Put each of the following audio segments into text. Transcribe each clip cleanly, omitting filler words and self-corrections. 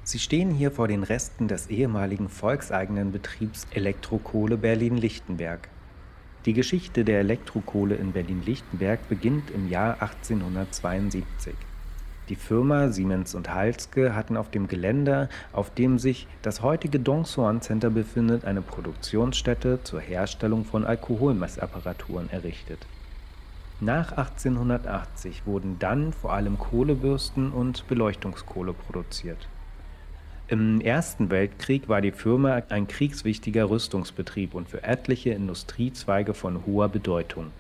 Sie stehen hier vor den Resten des ehemaligen volkseigenen Betriebs Elektrokohle Berlin-Lichtenberg. Die Geschichte der Elektrokohle in Berlin-Lichtenberg beginnt im Jahr 1872. Die Firma Siemens und Halske hatten auf dem Gelände, auf dem sich das heutige Dongsuan Center befindet, eine Produktionsstätte zur Herstellung von Alkoholmessapparaturen errichtet. Nach 1880 wurden dann vor allem Kohlebürsten und Beleuchtungskohle produziert. Im Ersten Weltkrieg war die Firma ein kriegswichtiger Rüstungsbetrieb und für etliche Industriezweige von hoher Bedeutung.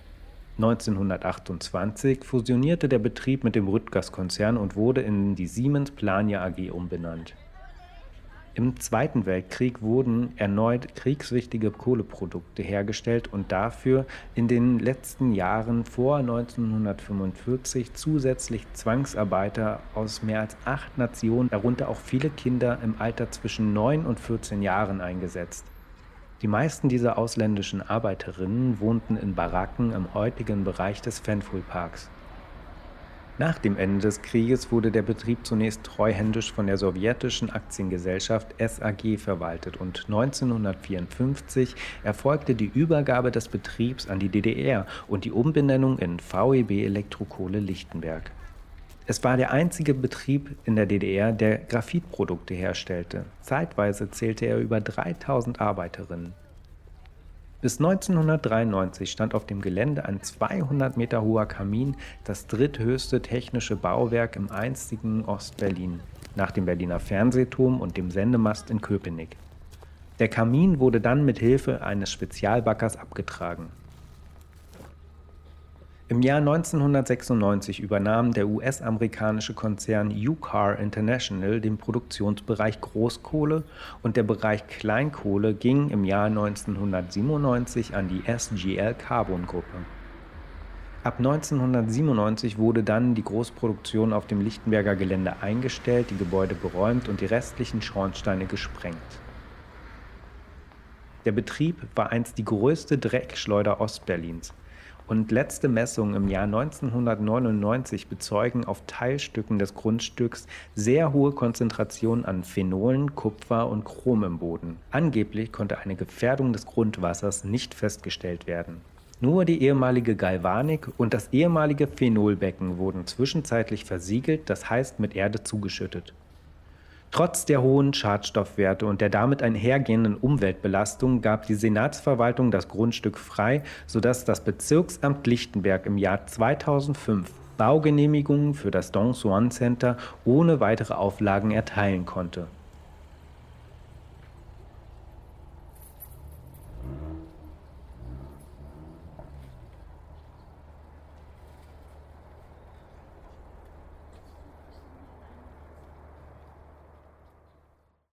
1928 fusionierte der Betrieb mit dem Rüttgers-Konzern und wurde in die Siemens Plania AG umbenannt. Im Zweiten Weltkrieg wurden erneut kriegswichtige Kohleprodukte hergestellt und dafür in den letzten Jahren vor 1945 zusätzlich Zwangsarbeiter aus mehr als 8 Nationen, darunter auch viele Kinder im Alter zwischen 9 und 14 Jahren eingesetzt. Die meisten dieser ausländischen Arbeiterinnen wohnten in Baracken im heutigen Bereich des Fanfull-Parks. Nach dem Ende des Krieges wurde der Betrieb zunächst treuhändisch von der sowjetischen Aktiengesellschaft SAG verwaltet und 1954 erfolgte die Übergabe des Betriebs an die DDR und die Umbenennung in VEB Elektrokohle Lichtenberg. Es war der einzige Betrieb in der DDR, der Graphitprodukte herstellte. Zeitweise zählte er über 3000 Arbeiterinnen. Bis 1993 stand auf dem Gelände ein 200 Meter hoher Kamin, das dritthöchste technische Bauwerk im einstigen Ostberlin, nach dem Berliner Fernsehturm und dem Sendemast in Köpenick. Der Kamin wurde dann mit Hilfe eines Spezialbaggers abgetragen. Im Jahr 1996 übernahm der US-amerikanische Konzern UCAR International den Produktionsbereich Großkohle und der Bereich Kleinkohle ging im Jahr 1997 an die SGL Carbon Gruppe. Ab 1997 wurde dann die Großproduktion auf dem Lichtenberger Gelände eingestellt, die Gebäude geräumt und die restlichen Schornsteine gesprengt. Der Betrieb war einst die größte Dreckschleuder Ostberlins. Und letzte Messungen im Jahr 1999 bezeugen auf Teilstücken des Grundstücks sehr hohe Konzentrationen an Phenolen, Kupfer und Chrom im Boden. Angeblich konnte eine Gefährdung des Grundwassers nicht festgestellt werden. Nur die ehemalige Galvanik und das ehemalige Phenolbecken wurden zwischenzeitlich versiegelt, das heißt mit Erde zugeschüttet. Trotz der hohen Schadstoffwerte und der damit einhergehenden Umweltbelastung gab die Senatsverwaltung das Grundstück frei, sodass das Bezirksamt Lichtenberg im Jahr 2005 Baugenehmigungen für das Dongsuan Center ohne weitere Auflagen erteilen konnte.